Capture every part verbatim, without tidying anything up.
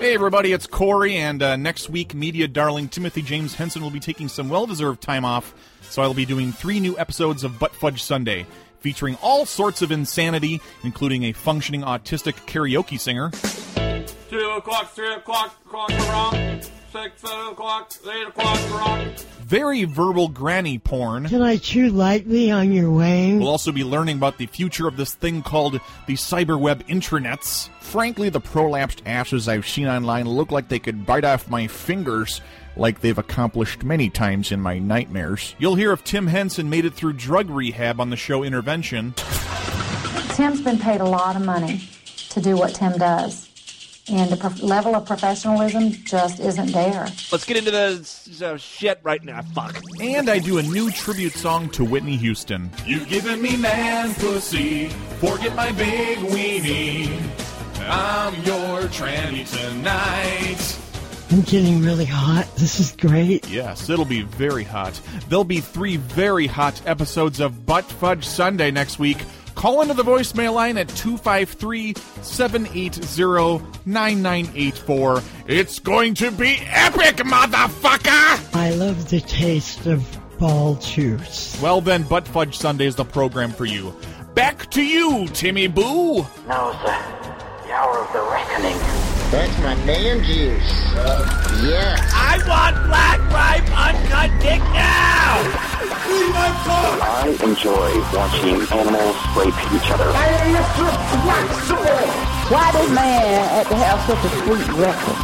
Hey everybody, it's Corey, and uh, next week, media darling Timothy James Henson will be taking some well-deserved time off, so I'll be doing three new episodes of Butt Fudge Sunday, featuring all sorts of insanity, including a functioning autistic karaoke singer. Two o'clock, three o'clock, o'clock wrong. Six, seven o'clock, eight o'clock wrong. Very verbal granny porn. Can I chew lightly on your wang? We'll also be learning about the future of this thing called the cyberweb intranets. Frankly, the prolapsed asses I've seen online look like they could bite off my fingers, like they've accomplished many times in my nightmares. You'll hear if Tim Henson made it through drug rehab on the show Intervention. Tim's been paid a lot of money to do what Tim does. And the prof- level of professionalism just isn't there. Let's get into the uh, shit right now. Fuck. And I do a new tribute song to Whitney Houston. You've given me man pussy, forget my big weenie. I'm your tranny tonight. I'm getting really hot. This is great. Yes, it'll be very hot. There'll be three very hot episodes of Butt Fudge Sunday next week. Call into the voicemail line at two five three, seven eight zero, nine nine eight four. It's going to be epic, motherfucker! I love the taste of ball juice. Well then, Butt Fudge Sunday is the program for you. Back to you, Timmy Boo! Now is the, the hour of the reckoning. That's my man juice. Uh, yeah. I want black ripe uncut dick now! I enjoy watching animals rape each other. Why does man have to have such a sweet record?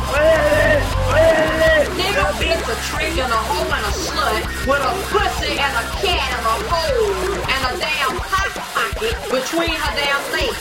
Nigga beats a trick and a hoe and a slut with a pussy and a cat and a hole and a damn hot pocket between her damn legs.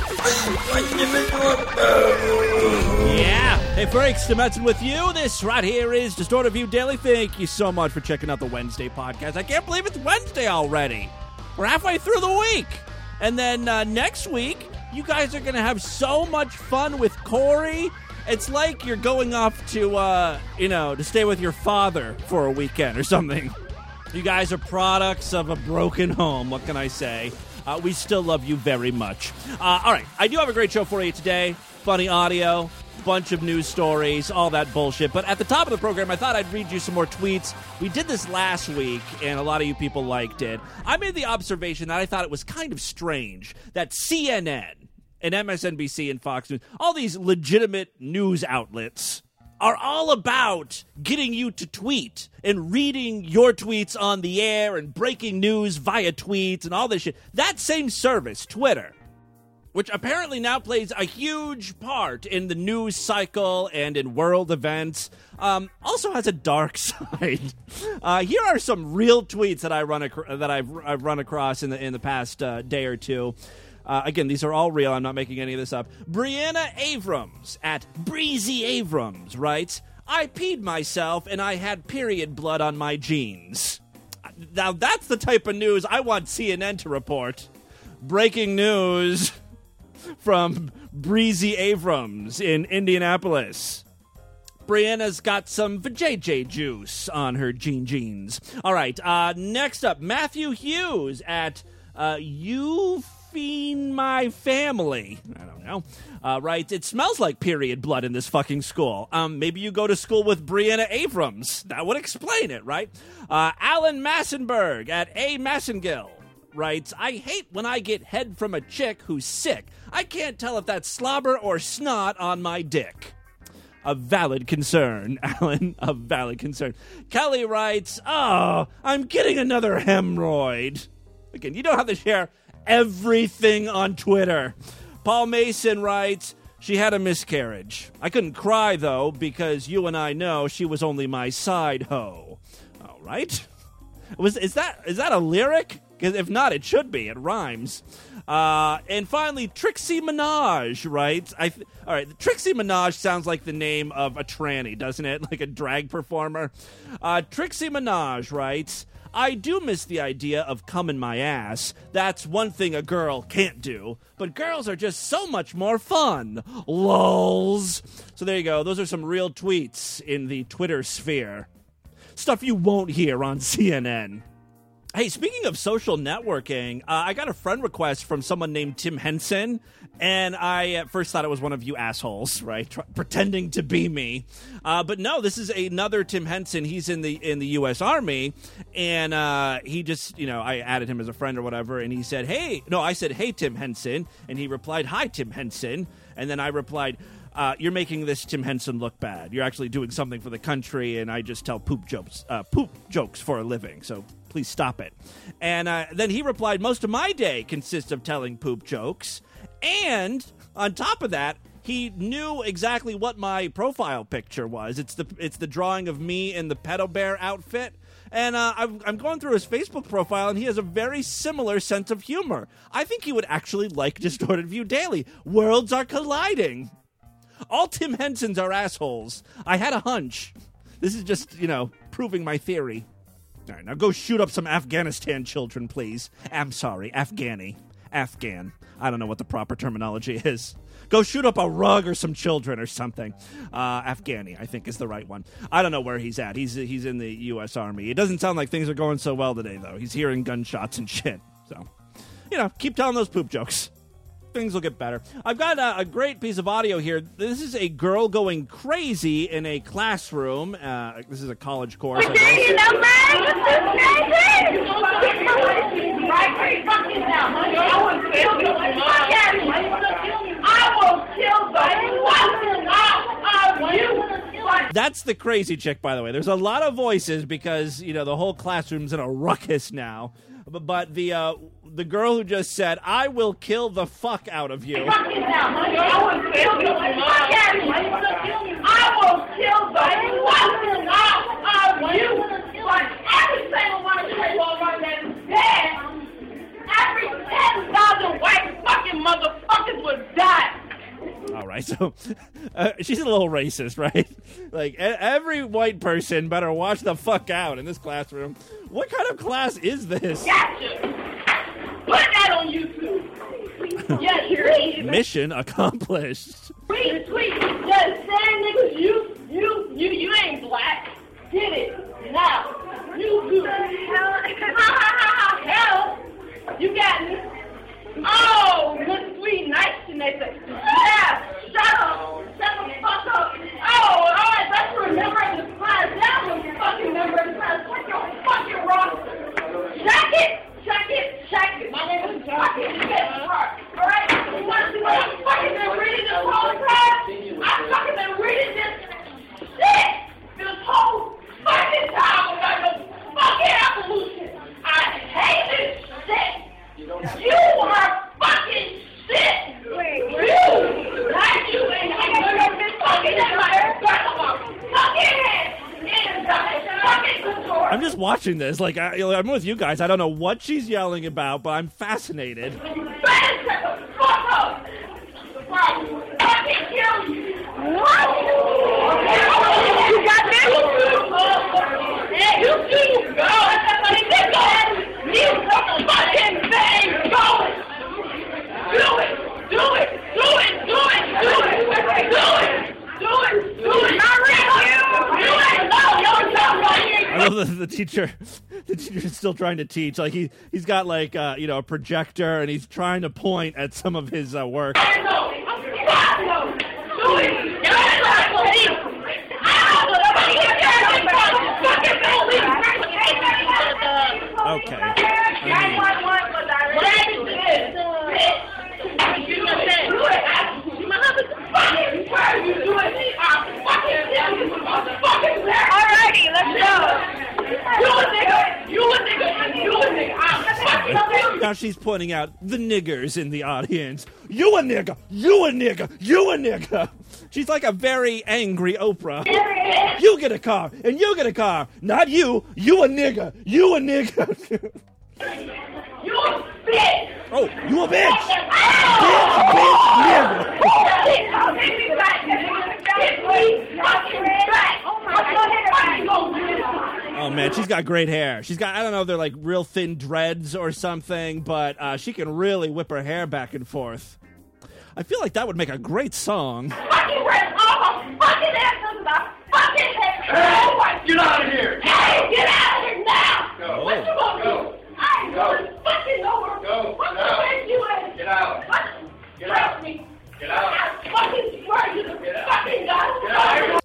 Yeah. Hey, Frank Stemetzen with you. This right here is Distorted View Daily. Thank you so much for checking out the Wednesday podcast. I can't believe it's Wednesday already. We're halfway through the week. And then uh, next week, you guys are going to have so much fun with Corey. It's like you're going off to, uh, you know, to stay with your father for a weekend or something. You guys are products of a broken home. What can I say? Uh, we still love you very much. Uh, all right. I do have a great show for you today. Funny audio, bunch of news stories, all that bullshit. But at the top of the program, I thought I'd read you some more tweets. We did this last week, and a lot of you people liked it. I made the observation that I thought it was kind of strange that C N N and M S N B C and Fox News, all these legitimate news outlets, are all about getting you to tweet and reading your tweets on the air and breaking news via tweets and all this shit. That same service, Twitter, which apparently now plays a huge part in the news cycle and in world events, um, also has a dark side. Uh, here are some real tweets that I run ac- that I've, I've run across in the in the past uh, day or two. Uh, again, these are all real. I'm not making any of this up. Brianna Abrams at Breezy Abrams writes, I peed myself and I had period blood on my jeans. Now, that's the type of news I want C N N to report. Breaking news from Breezy Abrams in Indianapolis. Brianna's got some vajayjay juice on her jean jeans. All right, uh, next up, Matthew Hughes at uh, You Feed My Family. I don't know. Uh, right, it smells like period blood in this fucking school. Um, maybe you go to school with Brianna Abrams. That would explain it, right? Uh, Alan Massenberg at A. Massengill writes, I hate when I get head from a chick who's sick. I can't tell if that's slobber or snot on my dick. A valid concern, Alan. A valid concern. Kelly writes, oh, I'm getting another hemorrhoid. Again, you don't have to share everything on Twitter. Paul Mason writes, she had a miscarriage. I couldn't cry, though, because you and I know she was only my side hoe. All right. Was is that is that a lyric? Because if not, it should be. It rhymes. Uh, and finally, Trixie Minaj writes, I th- all right, Trixie Minaj sounds like the name of a tranny, doesn't it? Like a drag performer. Uh, Trixie Minaj writes, I do miss the idea of cum in my ass. That's one thing a girl can't do. But girls are just so much more fun. Lols. So there you go. Those are some real tweets in the Twitter sphere. Stuff you won't hear on C N N. Hey, speaking of social networking, uh, I got a friend request from someone named Tim Henson, and I at first thought it was one of you assholes, right, Tr- pretending to be me. Uh, but no, this is another Tim Henson. He's in the in the U S Army, and uh, he just, you know, I added him as a friend or whatever, and he said, hey, no, I said, hey, Tim Henson, and he replied, hi, Tim Henson, and then I replied, Uh, you're making this Tim Henson look bad. You're actually doing something for the country, and I just tell poop jokes, uh, poop jokes for a living. So please stop it. And uh, then he replied, most of my day consists of telling poop jokes. And on top of that, he knew exactly what my profile picture was. It's the it's the drawing of me in the pedo bear outfit. And uh, I'm, I'm going through his Facebook profile, and he has a very similar sense of humor. I think he would actually like Distorted View Daily. Worlds are colliding. All Tim Hensons are assholes. I had a hunch. This is just, you know, proving my theory. All right, now go shoot up some Afghanistan children, please. I'm sorry, Afghani. Afghan. I don't know what the proper terminology is. Go shoot up a rug or some children or something. Uh, Afghani, I think, is the right one. I don't know where he's at. He's he's in the U S Army. It doesn't sound like things are going so well today, though. He's hearing gunshots and shit. So, you know, keep telling those poop jokes. Things will get better. I've got a, a great piece of audio here. This is a girl going crazy in a classroom. Uh, this is a college course. I That's the crazy chick, by the way. There's a lot of voices because, you know, the whole classroom's in a ruckus now. But, but the uh, the girl who just said, I will kill the fuck out of you. I will kill the fuck out of you. But every single one of you that is dead, every ten thousand white fucking motherfuckers would die. All right, so uh, she's a little racist, right? Like, every white person better watch the fuck out in this classroom. What kind of class is this? Gotcha. Put that on YouTube. Yeah, sure. Mission accomplished. Tweet, tweet. Just saying, niggas, you, you, you, you ain't black. Get it now. YouTube. Hell, you got me. Oh, good, sweet, nice, and they say, yeah, shut up, shut the fuck up. Oh, all right, that's for a member of this class. That was a fucking member of this class. What your fucking wrong? Check it, check it, check it. My name is fucking All right, you want to see what I'm fucking been reading this whole time? I've fucking been reading this shit this whole fucking time about the fucking evolution. I hate this shit. You are fucking shit! Wait, you! Not you! And I'm gonna be fucking in my fucking head! I'm just watching this. Like, I, I'm with you guys. I don't know what she's yelling about, but I'm fascinated. You better shut the fuck up! I'll fucking kill you! What? You got me? Yeah, you too! Go! You fucking thing! Go! Do it! Do it! Do it! Do it! Do it! Do it! Do it! Do it! Not real! Do it! No! Don't talk about it! I love the, the teacher. The teacher's still trying to teach. Like, he, he's got, like, uh, you know, a projector, and he's trying to point at some of his uh, work. Do it! Okay. Alrighty, let's go. You a nigga, you a nigga, you a nigga. Now she's pointing out the niggers in the audience. You a nigga, you a nigga, you a nigga. She's like a very angry Oprah. You get a car, and you get a car. Not you, you a nigga, you a nigga. You a bitch! Oh, you a bitch! Oh man, she's got great hair. She's got, I don't know if they're like real thin dreads or something, but uh, she can really whip her hair back and forth. I feel like that would make a great song. Fucking red, oh, fucking ass in the fucking head. Hey, get out of here! Hey, get out of here now! Go. What you gonna do?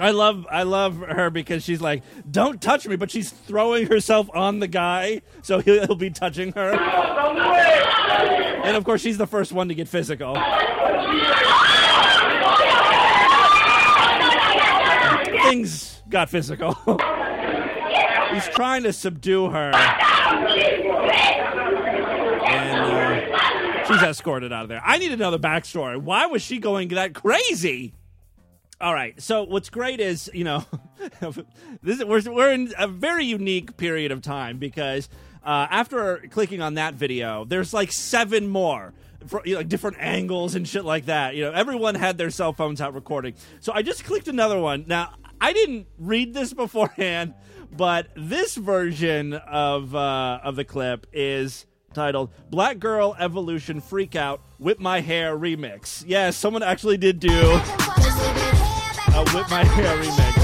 I love I love her because she's like, don't touch me, but she's throwing herself on the guy, so he'll, he'll be touching her. And, of course, she's the first one to get physical. Things got physical. He's trying to subdue her. And uh, she's escorted out of there. I need to know the backstory. Why was she going that crazy? All right, so what's great is, you know, this is, we're, we're in a very unique period of time because uh, after clicking on that video, there's like seven more. For, you know, different angles and shit like that. You know, everyone had their cell phones out recording. So I just clicked another one. Now, I didn't read this beforehand, but this version of uh, of the clip is titled Black Girl Evolution Freakout Whip My Hair Remix. Yes, someone actually did do a Whip My Hair remix.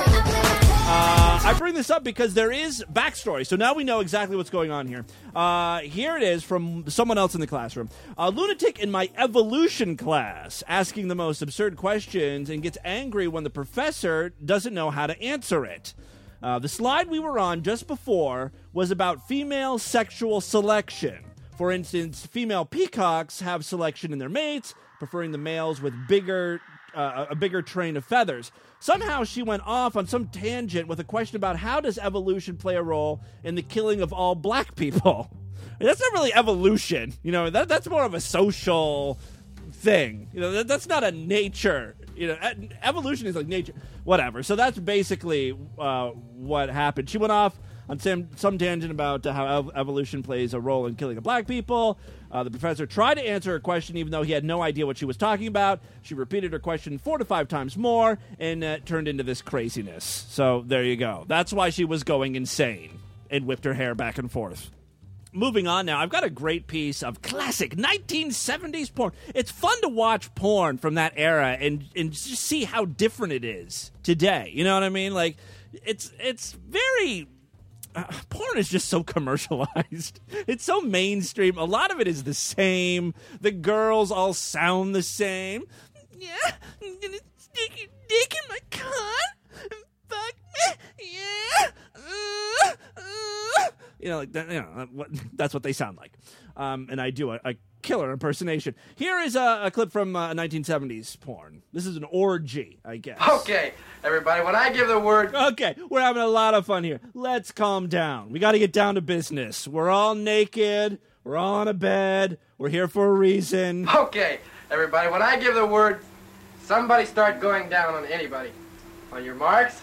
Uh, I bring this up because there is backstory, so now we know exactly what's going on here. Uh, here it is from someone else in the classroom. A lunatic in my evolution class asking the most absurd questions and gets angry when the professor doesn't know how to answer it. Uh, the slide we were on just before was about female sexual selection. For instance, female peacocks have selection in their mates, preferring the males with bigger, uh, a bigger train of feathers. Somehow she went off on some tangent with a question about how does evolution play a role in the killing of all black people. That's not really evolution. You know, that that's more of a social thing. You know, that, that's not a nature. You know, evolution is like nature. Whatever. So that's basically uh, what happened. She went off on some, some tangent about uh, how ev- evolution plays a role in killing of black people. Uh, the professor tried to answer her question even though he had no idea what she was talking about. She repeated her question four to five times more and uh, turned into this craziness. So there you go. That's why she was going insane and whipped her hair back and forth. Moving on now, I've got a great piece of classic nineteen seventies porn. It's fun to watch porn from that era and, and just see how different it is today. You know what I mean? Like, it's it's very... Uh, porn is just so commercialized. It's so mainstream. A lot of it is the same. The girls all sound the same. Yeah, I'm gonna stick your dick in my cunt. Fuck me. Yeah. Uh, uh. You know, like that, you know, that's what they sound like. Um, and I do a, a killer impersonation. Here is a, a clip from uh, nineteen seventies porn. This is an orgy, I guess. Okay, everybody, when I give the word... Okay, we're having a lot of fun here. Let's calm down. We got to get down to business. We're all naked. We're all on a bed. We're here for a reason. Okay, everybody, when I give the word, somebody start going down on anybody. On your marks...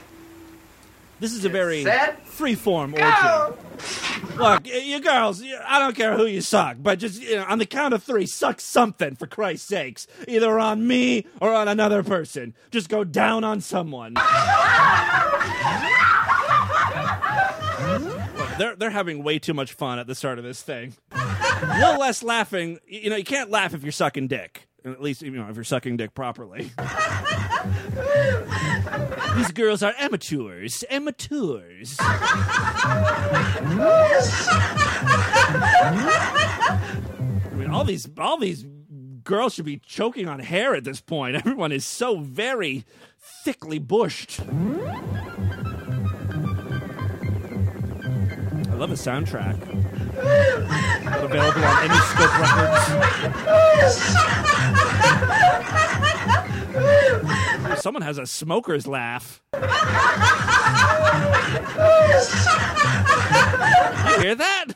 This is a very set, free-form orgy. go! Look, you girls, I don't care who you suck, but just, you know, on the count of three, suck something, for Christ's sakes. Either on me or on another person. Just go down on someone. Look, they're, they're having way too much fun at the start of this thing. A little less laughing. You know, you can't laugh if you're sucking dick. At least, you know, if you're sucking dick properly. These girls are amateurs. Amateurs. I mean, all these, all these girls should be choking on hair at this point. Everyone is so very thickly bushed. I love the soundtrack. Available on Interscope Records. Someone has a smoker's laugh. You hear that?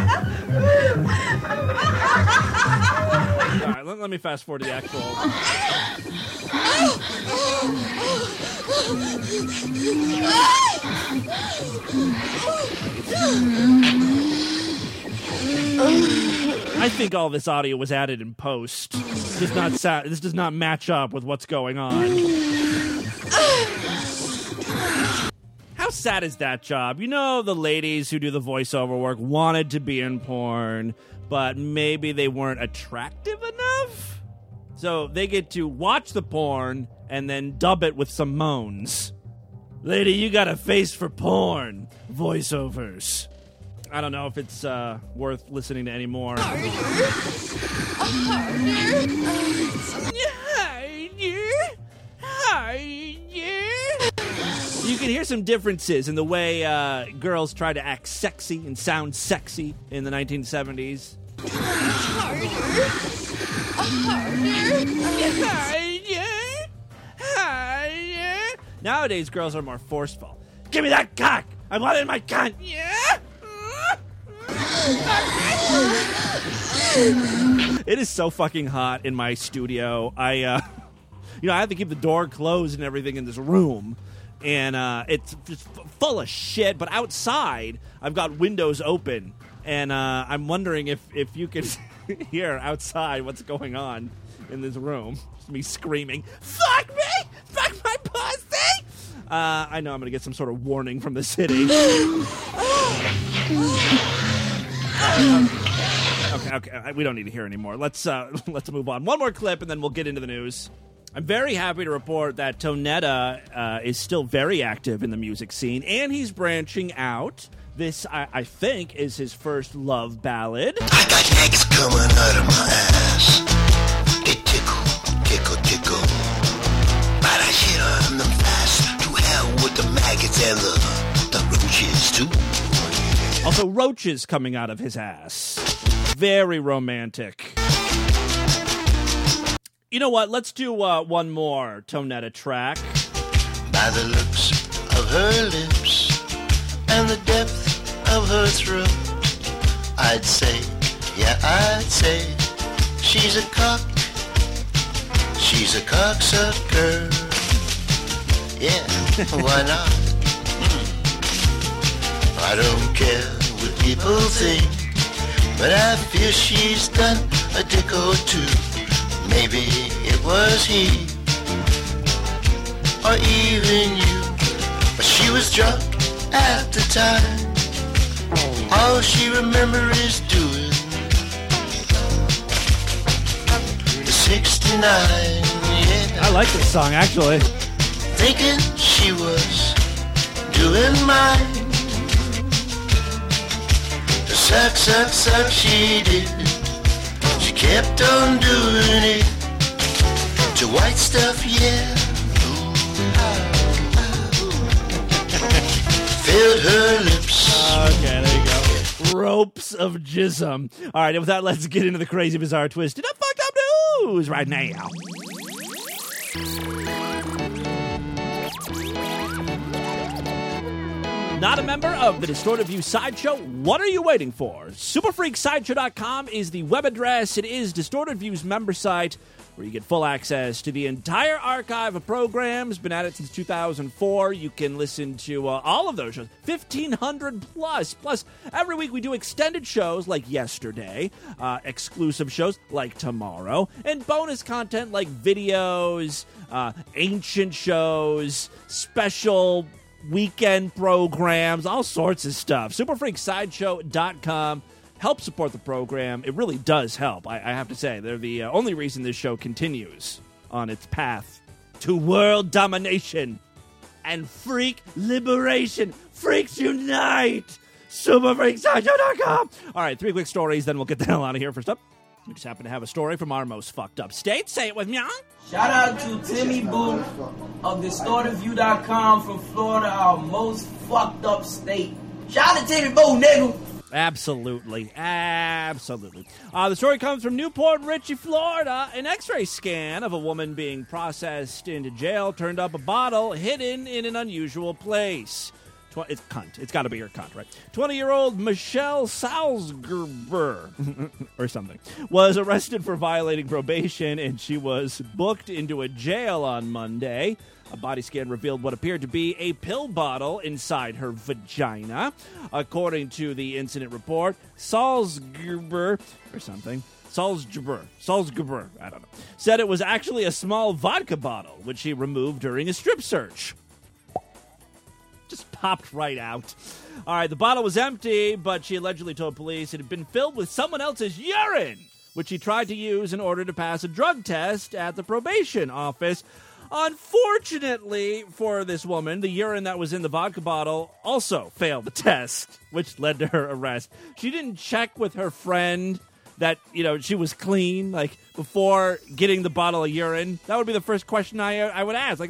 All right, let, let me fast forward to the actual. I think all this audio was added in post. This does not sa- this does not match up with what's going on. How sad is that job? You know, the ladies who do the voiceover work wanted to be in porn, but maybe they weren't attractive enough? So they get to watch the porn and then dub it with some moans. Lady, you got a face for porn. Voiceovers. I don't know if it's uh, worth listening to anymore. Harder. Harder. Harder. Harder. You can hear some differences in the way uh, girls try to act sexy and sound sexy in the nineteen seventies. Harder. Harder. Harder. Nowadays, girls are more forceful. Give me that cock! I want it in my cunt! Yeah! It is so fucking hot in my studio. I, uh, you know, I have to keep the door closed and everything in this room. And uh, it's just full of shit. But outside, I've got windows open. And uh, I'm wondering if, if you can hear outside what's going on in this room. Just me screaming, fuck me! Fuck my pussy! Uh, I know I'm going to get some sort of warning from the city. okay, okay, we don't need to hear anymore. Let's uh, let's move on. One more clip, and then we'll get into the news. I'm very happy to report that Tonetta uh, is still very active in the music scene, and he's branching out. This, I, I think, is his first love ballad. I got eggs coming out of my ass. They tickle, tickle, tickle. But I shit on them fast. To hell with the maggots and the, the roaches, too. Also, roaches coming out of his ass. Very romantic. You know what? Let's do uh, one more Tonetta track. By the looks of her lips and the depth of her throat, I'd say, yeah, I'd say, she's a cock, she's a cocksucker. Yeah, why not? Mm. I don't care what people think, but I feel she's done a dick or two. Maybe it was he, or even you, but she was drunk at the time. All she remembers is doing the sixty-nine, yeah. I like this song, actually. Thinking she was doing mine. The suck, suck, suck she did. She kept on doing it to white stuff, yeah. Filled her lips. Okay, there you go. Ropes of jism. All right, and with that, let's get into the crazy, bizarre, twisted up, fucked up news right now. Not a member of the Distorted View Sideshow? What are you waiting for? super freak sideshow dot com is the web address. It is Distorted View's member site where you get full access to the entire archive of programs. Been at it since two thousand four. You can listen to uh, all of those shows, fifteen hundred plus. Plus, every week we do extended shows like yesterday, uh, exclusive shows like tomorrow, and bonus content like videos, uh, ancient shows, special weekend programs, all sorts of stuff. super freak sideshow dot com. Help support the program. It really does help, I, I have to say. They're the uh, only reason this show continues on its path to world domination and freak liberation. Freaks unite! super freak sideshow dot com. All right, three quick stories, then we'll get the hell out of here. First up, we just happen to have a story from our most fucked up state. Say it with me, huh? Shout out to Timmy Boo of distorted view dot com from Florida, our most fucked up state. Shout out to Timmy Boo, nigga. Absolutely. Absolutely. Uh, the story comes from Newport Richey, Florida. An x-ray scan of a woman being processed into jail turned up a bottle hidden in an unusual place. Tw- it's cunt. It's got to be her cunt, right? twenty-year-old Michelle Salzgerber, or something, was arrested for violating probation, and she was booked into a jail on Monday. A body scan revealed what appeared to be a pill bottle inside her vagina. According to the incident report, Salzgerber, or something, Salzgerber, Salzgerber, I don't know, said it was actually a small vodka bottle, which she removed during a strip search. Just popped right out. All right, the bottle was empty, but she allegedly told police it had been filled with someone else's urine, which she tried to use in order to pass a drug test at the probation office. Unfortunately for this woman, the urine that was in the vodka bottle also failed the test, which led to her arrest. She didn't check with her friend that, you know, she was clean, like, before getting the bottle of urine. That would be the first question I I would ask. Like, look,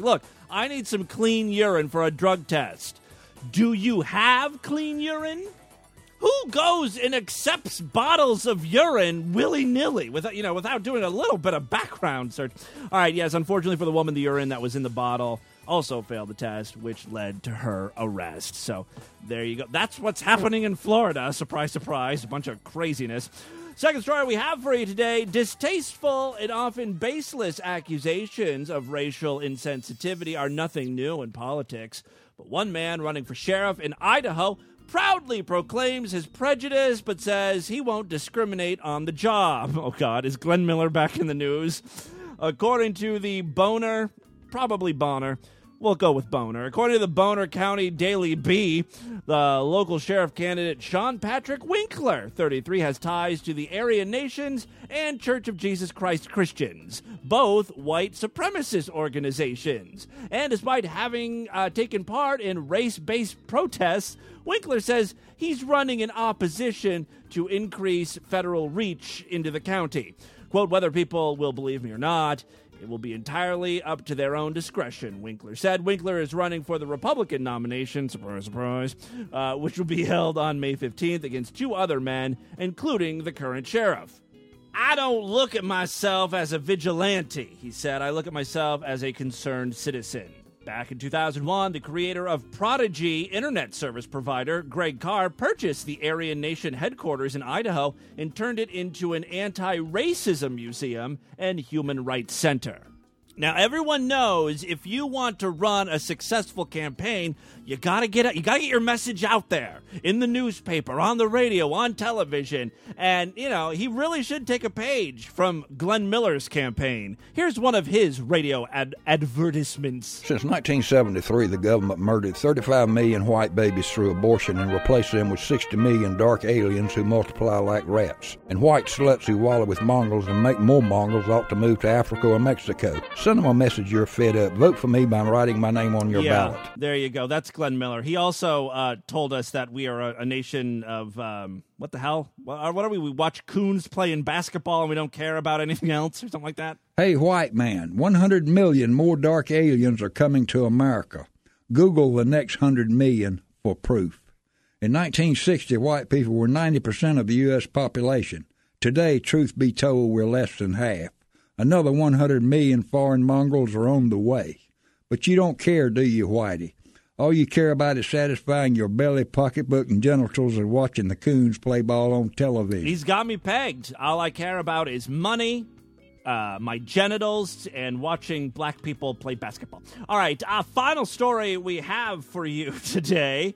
I need some clean urine for a drug test. Do you have clean urine? Who goes and accepts bottles of urine willy-nilly without, you know, without doing a little bit of background search? All right, yes, unfortunately for the woman, the urine that was in the bottle also failed the test, which led to her arrest. So there you go. That's what's happening in Florida. Surprise, surprise. A bunch of craziness. Second story we have for you today, distasteful and often baseless accusations of racial insensitivity are nothing new in politics. But one man running for sheriff in Idaho proudly proclaims his prejudice, but says he won't discriminate on the job. Oh, God, is Glenn Miller back in the news? According to the Boner, probably Bonner, we'll go with Boner. According to the Boner County Daily Bee, the local sheriff candidate Sean Patrick Winkler, thirty-three, has ties to the Aryan Nations and Church of Jesus Christ Christians, both white supremacist organizations. And despite having uh, taken part in race-based protests, Winkler says he's running in opposition to increase federal reach into the county. Quote, whether people will believe me or not, it will be entirely up to their own discretion, Winkler said. Winkler is running for the Republican nomination, surprise, surprise, uh, which will be held on May fifteenth against two other men, including the current sheriff. I don't look at myself as a vigilante, he said. I look at myself as a concerned citizen. Back in two thousand one, the creator of Prodigy internet service provider, Greg Carr, purchased the Aryan Nation headquarters in Idaho and turned it into an anti-racism museum and human rights center. Now, everyone knows if you want to run a successful campaign, you gotta get you gotta get your message out there in the newspaper, on the radio, on television, and you know he really should take a page from Glenn Miller's campaign. Here's one of his radio ad- advertisements. Since nineteen seventy-three, the government murdered thirty-five million white babies through abortion and replaced them with sixty million dark aliens who multiply like rats. And white sluts who wallow with Mongols and make more Mongols ought to move to Africa or Mexico. Send them a message you're fed up. Vote for me by writing my name on your yeah, ballot. There you go. That's Glenn Miller. He also uh, told us that we are a, a nation of, um, what the hell? What, what are we? We watch coons playing basketball and we don't care about anything else or something like that? Hey, white man, one hundred million more dark aliens are coming to America. Google the next one hundred million for proof. In nineteen sixty, white people were ninety percent of the U S population. Today, truth be told, we're less than half. Another one hundred million foreign mongrels are on the way. But you don't care, do you, Whitey? All you care about is satisfying your belly, pocketbook, and genitals and watching the coons play ball on television. He's got me pegged. All I care about is money, uh, my genitals, and watching black people play basketball. All right, uh, final story we have for you today.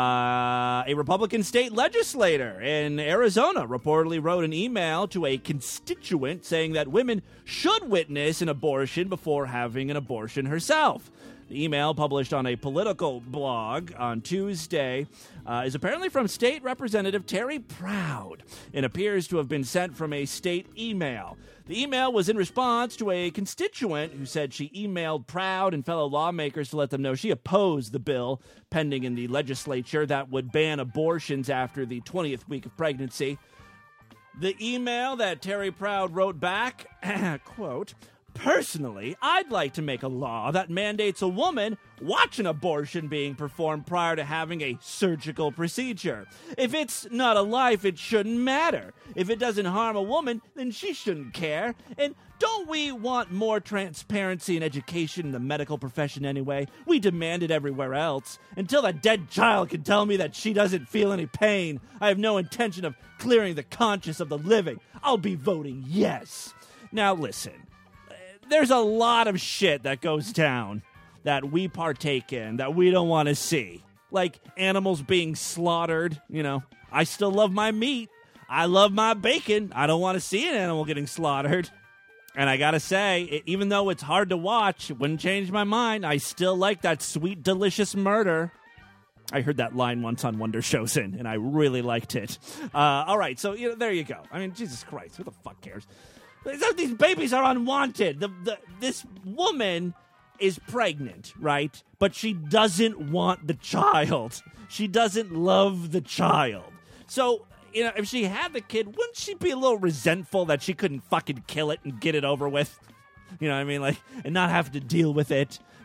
Uh, a Republican state legislator in Arizona reportedly wrote an email to a constituent saying that women should witness an abortion before having an abortion herself. The email, published on a political blog on Tuesday, uh, is apparently from State Representative Terry Proud and appears to have been sent from a state email. The email was in response to a constituent who said she emailed Proud and fellow lawmakers to let them know she opposed the bill pending in the legislature that would ban abortions after the twentieth week of pregnancy. The email that Terry Proud wrote back, quote, personally, I'd like to make a law that mandates a woman watch an abortion being performed prior to having a surgical procedure. If it's not a life, it shouldn't matter. If it doesn't harm a woman, then she shouldn't care. And don't we want more transparency and education in the medical profession anyway? We demand it everywhere else. Until a dead child can tell me that she doesn't feel any pain, I have no intention of clearing the conscience of the living. I'll be voting yes. Now listen. There's a lot of shit that goes down that we partake in that we don't want to see. Like animals being slaughtered, you know. I still love my meat. I love my bacon. I don't want to see an animal getting slaughtered. And I gotta say, it, even though it's hard to watch, it wouldn't change my mind. I still like that sweet, delicious murder. I heard that line once on Wonder Chosen, and I really liked it. Uh, all right, so you know, there you go. I mean, Jesus Christ, who the fuck cares? These babies are unwanted. The, the, this woman is pregnant, right? But she doesn't want the child. She doesn't love the child. So, you know, if she had the kid, wouldn't she be a little resentful that she couldn't fucking kill it and get it over with? You know what I mean? Like, and not have to deal with it.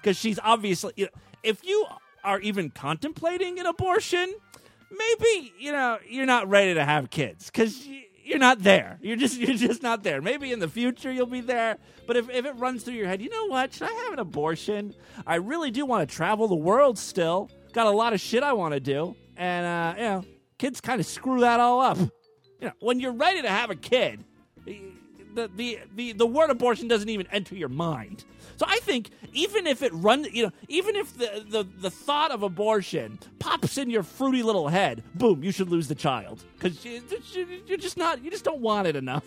because she's obviously, you know, if you are even contemplating an abortion, maybe, you know, you're not ready to have kids because you're not there. You're just you're just not there. Maybe in the future you'll be there. But if, if it runs through your head, you know what? Should I have an abortion? I really do want to travel the world still. Got a lot of shit I want to do. And, uh, you know, kids kind of screw that all up. You know, when you're ready to have a kid, the, the, the, the word abortion doesn't even enter your mind. So I think even if it runs, you know, even if the, the, the thought of abortion pops in your fruity little head, boom, you should lose the child. Because you, you're just not, you just don't want it enough.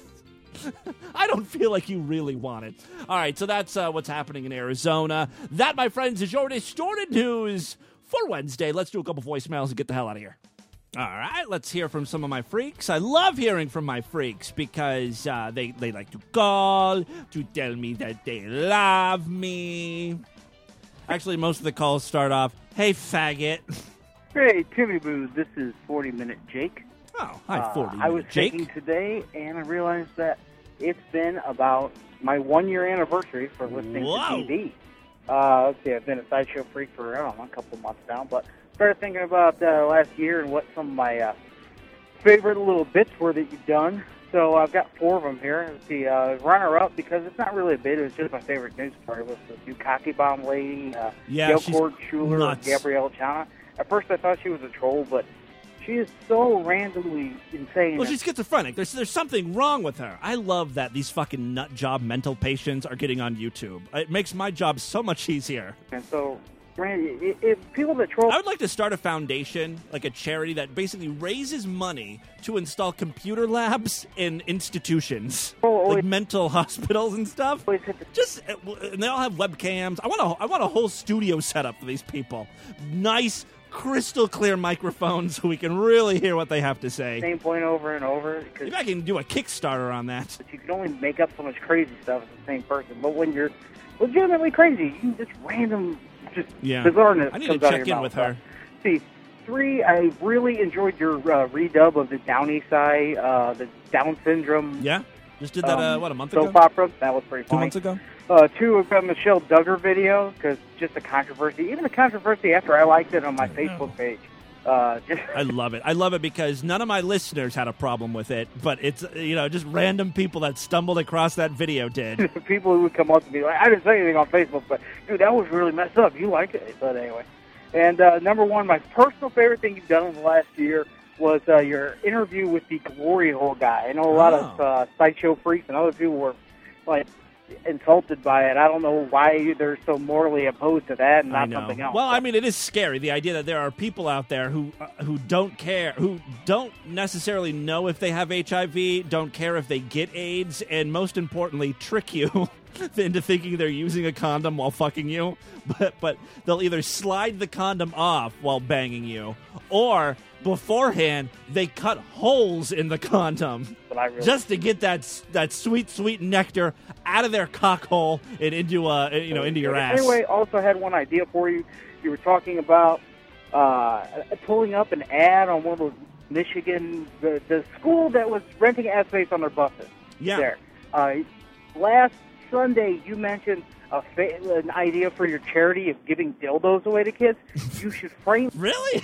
I don't feel like you really want it. All right, so that's uh, what's happening in Arizona. That, my friends, is your distorted news for Wednesday. Let's do a couple voicemails and get the hell out of here. All right, let's hear from some of my freaks. I love hearing from my freaks because uh, they, they like to call to tell me that they love me. Actually, most of the calls start off, hey, faggot. Hey, Timmy Boo, this is forty minute Jake. Oh, hi, forty minute uh, I was Jake. thinking today, and I realized that it's been about my one-year anniversary for listening Whoa. to T V. Uh, let's see, I've been a sideshow freak for, I don't know, a couple months now, but started thinking about uh, last year and what some of my uh, favorite little bits were that you've done. So I've got four of them here. Let's see, uh, runner-up, because it's not really a bit, it's just my favorite news story, was the new cocky bomb lady, uh, Yeah, Gail she's Cord Schuler, nuts. Gabrielle Chana. At first I thought she was a troll, but she is so randomly insane. Well, she's schizophrenic. There's there's something wrong with her. I love that these fucking nut job mental patients are getting on YouTube. It makes my job so much easier. And so, Randy, if people that troll... I would like to start a foundation, like a charity that basically raises money to install computer labs in institutions, Oh, like it- mental hospitals and stuff. Just and they all have webcams. I want a I want a whole studio set up for these people. Nice, crystal clear microphones so we can really hear what they have to say. Same point over and over. Cause Maybe I can do a Kickstarter on that. you can only make up so much crazy stuff as the same person. But when you're legitimately crazy, you can just random, just Yeah. bizarreness I need to comes out of check your in mouth. with her. See, three, I really enjoyed your uh, redub of the Downey side, uh, the Down syndrome. Yeah? Just did that, uh, um, what, a month soap ago? opera. That was pretty Two funny. months ago? Uh, two, I've got Michelle Duggar video, because just the controversy, even the controversy after I liked it on my Facebook page. Uh, just I love it. I love it because none of my listeners had a problem with it, but it's, you know, just random people that stumbled across that video did. people who would come up to me like, I didn't say anything on Facebook, but dude, that was really messed up. You liked it, but anyway. And uh, number one, my personal favorite thing you've done in the last year was uh, your interview with the Glory Hole guy. I know a lot of uh, sideshow freaks and other people were like insulted by it. I don't know why they're so morally opposed to that and I not know. something else. Well, I mean, it is scary, the idea that there are people out there who uh, who don't care, who don't necessarily know if they have H I V, don't care if they get AIDS, and most importantly, trick you into thinking they're using a condom while fucking you. But, but they'll either slide the condom off while banging you, or beforehand, they cut holes in the condom But I really- just to get that that sweet, sweet nectar out of their cock hole and into uh, you know into your ass. Anyway, also had one idea for you. You were talking about uh, pulling up an ad on one of those Michigan, the, the school that was renting ad space on their buses. Yeah. There. Uh, last Sunday, you mentioned a fa- an idea for your charity of giving dildos away to kids. You should frame. Really?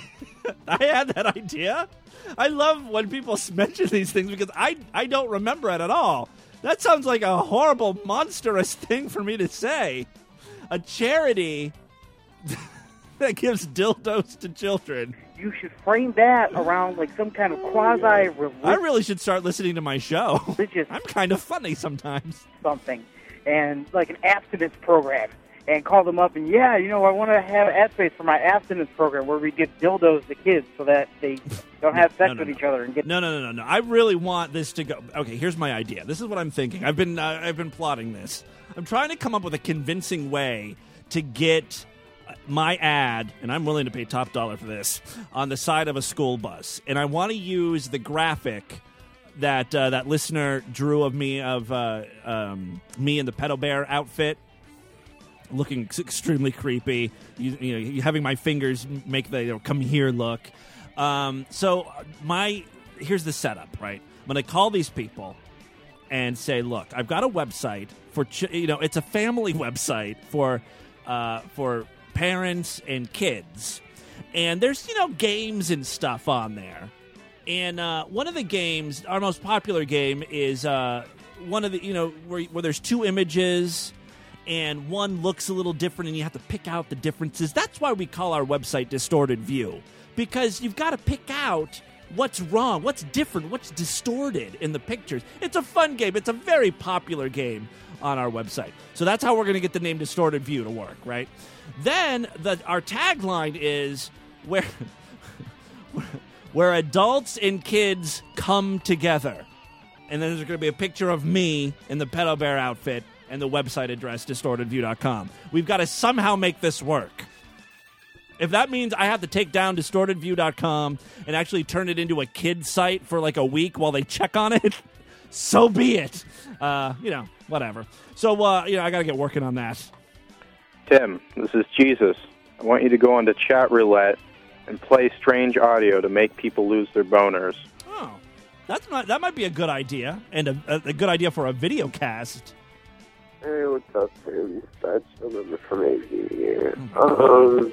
I had that idea. I love when people mention these things because I I don't remember it at all. That sounds like a horrible, monstrous thing for me to say. A charity that gives dildos to children. You should frame that around like some kind of quasi-religious I really should start listening to my show. Religious. I'm kind of funny sometimes. something, and like an abstinence program, and call them up and yeah, you know, I want to have ad space for my abstinence program where we give dildos to kids so that they don't have sex No, no, with no. each other and get. No, no, no, no, no. I really want this to go. Okay, here's my idea. This is what I'm thinking. I've been uh, I've been plotting this. I'm trying to come up with a convincing way to get my ad, and I'm willing to pay top dollar for this, on the side of a school bus. And I want to use the graphic that uh, that listener drew of me of uh, um, me in the pedal bear outfit, looking ex- extremely creepy. You, you know, having my fingers make the you know, come here look. Um, so my here's the setup, right? I'm going to call these people and say, look, I've got a website for ch- you know, it's a family website for uh, for parents and kids. And there's, you know, games and stuff on there. And uh, one of the games, our most popular game, is uh, one of the, you know, where, where there's two images and one looks a little different and you have to pick out the differences. That's why we call our website Distorted View, because you've got to pick out what's wrong, what's different, what's distorted in the pictures. It's a fun game. It's a very popular game on our website. So that's how we're going to get the name Distorted View to work, right? Then the, our tagline is where where adults and kids come together. And then there's going to be a picture of me in the Pedo Bear outfit and the website address, distorted view dot com. We've got to somehow make this work. If that means I have to take down distorted view dot com and actually turn it into a kid site for like a week while they check on it, so be it. Uh, you know, whatever. So, uh, you know, I got to get working on that. Tim, this is Jesus. I want you to go onto Chat Roulette and play strange audio to make people lose their boners. Oh, that's not, that might be a good idea, and a, a, a good idea for a video cast. Hey, what's up, Tim? That's a little from A Z here. Um,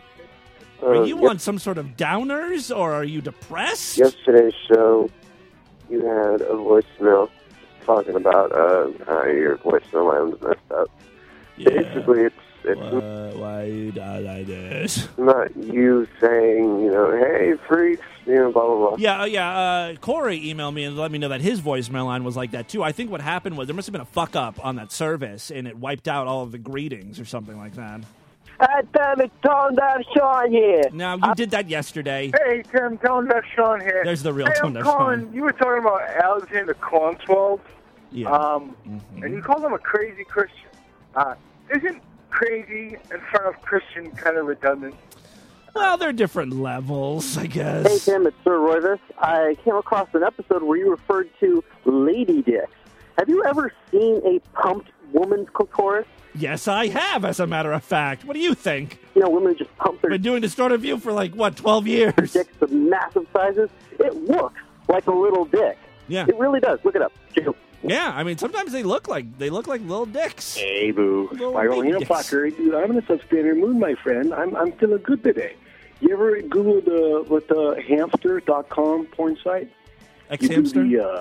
Are uh, you yes- on some sort of downers, or are you depressed? Yesterday's show, you had a voicemail talking about uh, how your voicemail line was messed up. Yeah. Basically, it's it's Why, why you die like this? not you saying, you know, hey, freaks, you know, blah, blah, blah. Yeah, uh, yeah. Uh, Corey emailed me and let me know that his voicemail line was like that, too. I think what happened was there must have been a fuck-up on that service, and it wiped out all of the greetings or something like that. Hey, Tim, it's Tone Deaf Sean here. No, you did that yesterday. Hey, Tim, Tone Deaf Sean here. There's the real hey, Tone I'm Deaf calling, Sean. You were talking about Alexander Kornswald. Yeah. Um, and you called him a crazy Christian. Uh, isn't crazy in front of Christian kind of redundant? Well, they're different levels, I guess. Hey, Tim, it's Sir Royvis. I came across an episode where you referred to lady dicks. Have you ever seen a pumped woman's clitoris? Yes, I have, as a matter of fact. What do you think? You know, women just pump their... Been doing Distorted View for, like, what, twelve years? Dicks of massive sizes. It looks like a little dick. Yeah. It really does. Look it up. Yeah, I mean, sometimes they look like they look like little dicks. Hey, boo. Little Well, baby you know, dicks. fucker, dude, I'm in a substandard mood, my friend. I'm I'm feeling good today. You ever Google the what the hamster dot com porn site? Ex-hamster? You do the uh,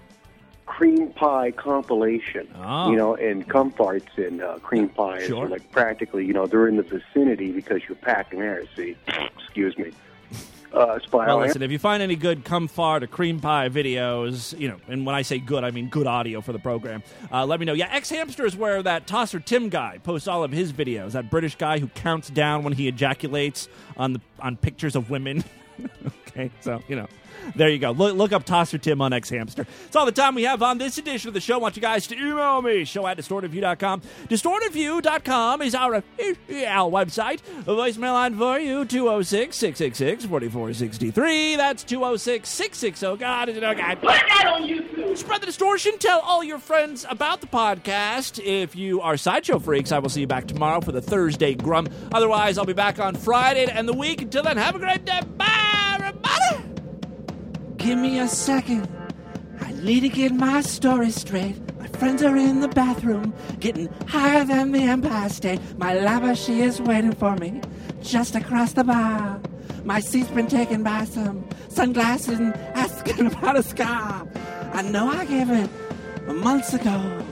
cream pie compilation, Oh. you know, and cum farts and uh, cream pies Sure. are like practically, you know, they're in the vicinity because you're packing air. See, excuse me. Uh, spy Well, on listen, if you find any good cum fart or cream pie videos, you know, and when I say good, I mean good audio for the program, uh, let me know. Yeah, X-Hamster is where that Tosser Tim guy posts all of his videos, that British guy who counts down when he ejaculates on the on pictures of women. Okay, so, you know, there you go. Look, look up Tosser Tim on X-Hamster. It's all the time we have on this edition of the show. I want you guys to email me, show at distorted view dot com. distorted view dot com is our official website. A voicemail line for you, two oh six, six six six, four four six three. That's two oh six, six six zero. God, is it okay? Put that on YouTube. Spread the distortion. Tell all your friends about the podcast. If you are Sideshow freaks, I will see you back tomorrow for the Thursday Grum. Otherwise, I'll be back on Friday to end the week. Until then, have a great day. Bye, everybody. Give me a second. I need to get my story straight. My friends are in the bathroom, getting higher than the Empire State. My lava, she is waiting for me just across the bar. My seat's been taken by some sunglasses and asking about a scar. I know I gave it months ago.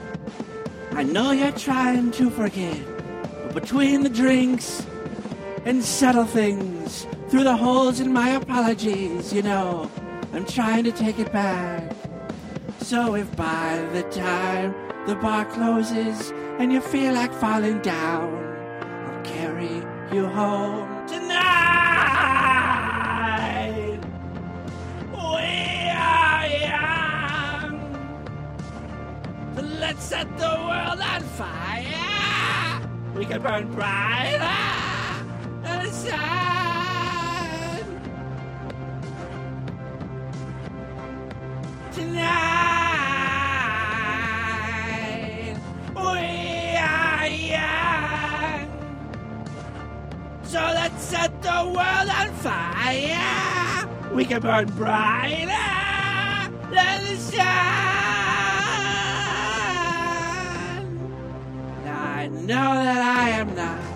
I know you're trying to forget. But between the drinks and subtle things, through the holes in my apologies, you know, I'm trying to take it back. So if by the time the bar closes and you feel like falling down, I'll carry you home tonight. We are young. So let's set the world on fire. We can burn brighter than the sun. Tonight, we are young. So let's set the world on fire. We can burn brighter than the sun. I know that I am not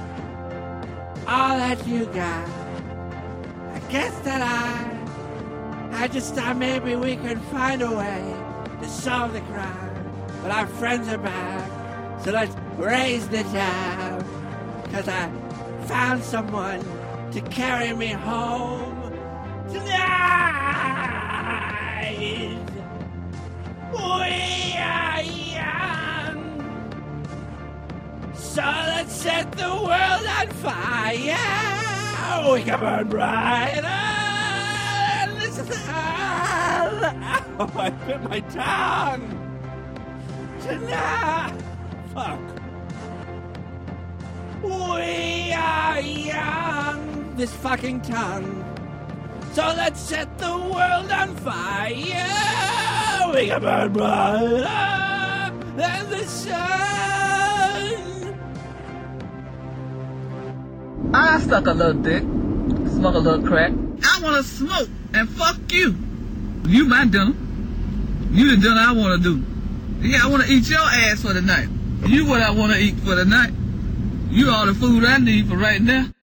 all that you got. I guess that I, I just thought maybe we could find a way to solve the crime. But our friends are back, so let's raise the tab. Cause I found someone to carry me home tonight. We are young, so let's set the world on fire. We can burn brighter. This is oh, I bit my tongue. Tonight, fuck. We are young. This fucking tongue. So let's set the world on fire. We can burn brighter than the sun. I suck a little dick, smoke a little crack. I want to smoke and fuck you. You my dinner. You the dinner I want to do. Yeah, I want to eat your ass for the night. You what I want to eat for the night. You all the food I need for right now.